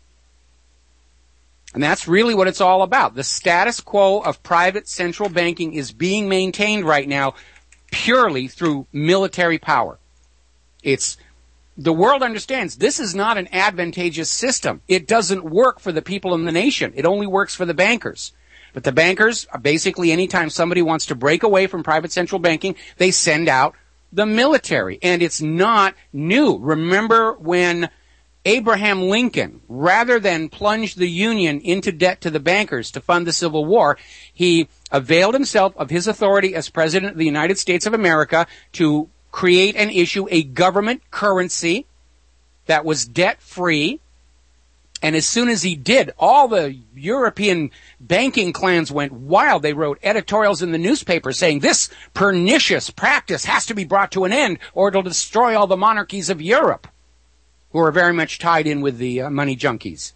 And that's really what it's all about. The status quo of private central banking is being maintained right now purely through military power. It's, the world understands this is not an advantageous system. It doesn't work for the people in the nation. It only works for the bankers. But the bankers, basically anytime somebody wants to break away from private central banking, they send out the military. And it's not new. Remember when Abraham Lincoln, rather than plunge the Union into debt to the bankers to fund the Civil War, he availed himself of his authority as President of the United States of America to create and issue a government currency that was debt-free. And as soon as he did, all the European banking clans went wild. They wrote editorials in the newspaper saying this pernicious practice has to be brought to an end or it'll destroy all the monarchies of Europe, who are very much tied in with the uh, money junkies.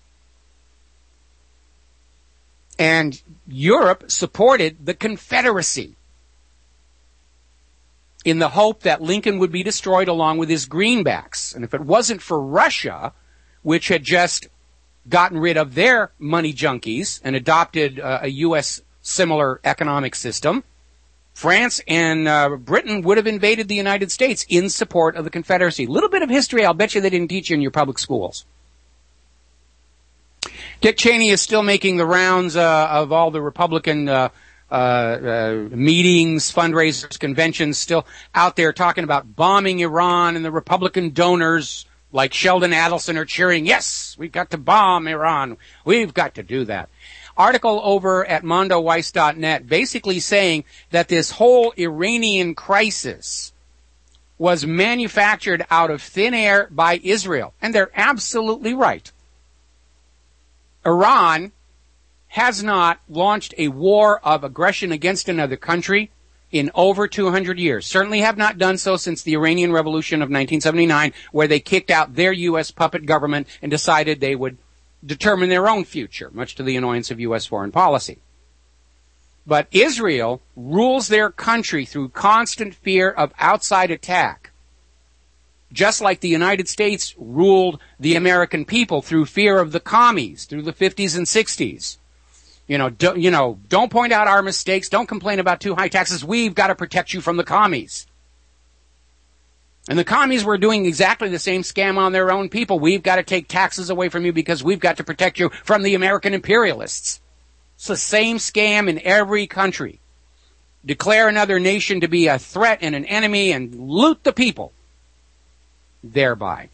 And Europe supported the Confederacy in the hope that Lincoln would be destroyed along with his greenbacks. And if it wasn't for Russia, which had just gotten rid of their money junkies and adopted uh, a U S similar economic system, France and uh, Britain would have invaded the United States in support of the Confederacy. A little bit of history, I'll bet you they didn't teach you in your public schools. Dick Cheney is still making the rounds uh, of all the Republican uh, uh, uh, meetings, fundraisers, conventions, still out there talking about bombing Iran, and the Republican donors like Sheldon Adelson are cheering, yes, we've got to bomb Iran. We've got to do that. Article over at mondo weiss dot net basically saying that this whole Iranian crisis was manufactured out of thin air by Israel. And they're absolutely right. Iran has not launched a war of aggression against another country in over two hundred years. Certainly have not done so since the Iranian Revolution of nineteen seventy-nine, where they kicked out their U S puppet government and decided they would determine their own future, much to the annoyance of U S foreign policy. But Israel rules their country through constant fear of outside attack, just like the United States ruled the American people through fear of the commies through the fifties and sixties. You know, do, you know, don't point out our mistakes. Don't complain about too high taxes. We've got to protect you from the commies. And the commies were doing exactly the same scam on their own people. We've got to take taxes away from you because we've got to protect you from the American imperialists. It's the same scam in every country. Declare another nation to be a threat and an enemy and loot the people thereby.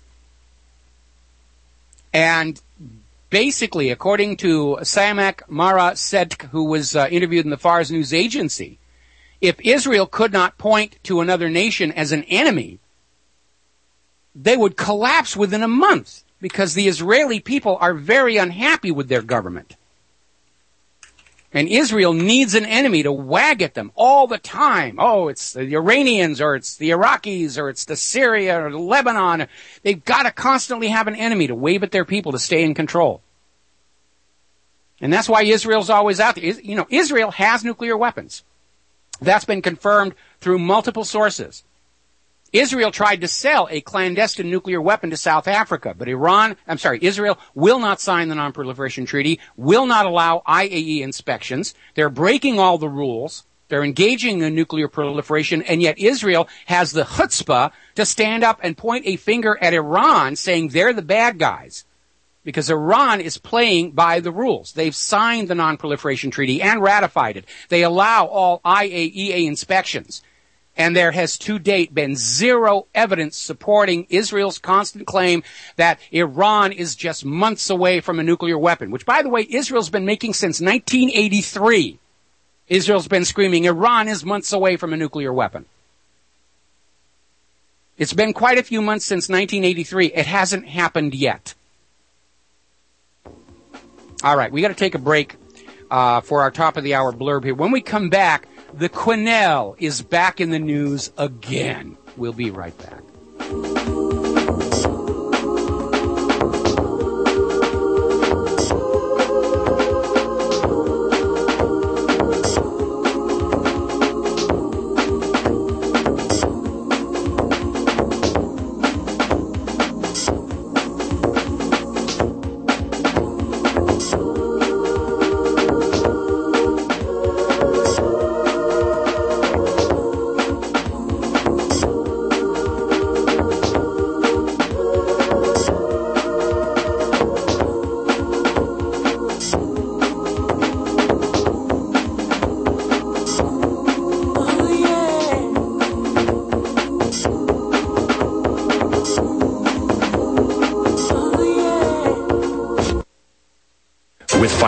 And basically, according to Samak Mara Sedk, who was uh, interviewed in the Fars News Agency, if Israel could not point to another nation as an enemy, they would collapse within a month because the Israeli people are very unhappy with their government. And Israel needs an enemy to wag at them all the time. Oh, it's the Iranians, or it's the Iraqis, or it's the Syria, or Lebanon. They've got to constantly have an enemy to wave at their people to stay in control. And that's why Israel's always out there. You know, Israel has nuclear weapons. That's been confirmed through multiple sources. Israel tried to sell a clandestine nuclear weapon to South Africa, but Iran, I'm sorry, Israel will not sign the Non-Proliferation Treaty, will not allow I A E inspections. They're breaking all the rules. They're engaging in nuclear proliferation, and yet Israel has the chutzpah to stand up and point a finger at Iran, saying they're the bad guys, because Iran is playing by the rules. They've signed the Non-Proliferation Treaty and ratified it. They allow all I A E A inspections. And there has to date been zero evidence supporting Israel's constant claim that Iran is just months away from a nuclear weapon, which, by the way, Israel's been making since nineteen eighty-three. Israel's been screaming, Iran is months away from a nuclear weapon. It's been quite a few months since nineteen eighty-three. It hasn't happened yet. All right, we got to take a break uh, for our top of the hour blurb here. When we come back, the Quinnell is back in the news again. We'll be right back.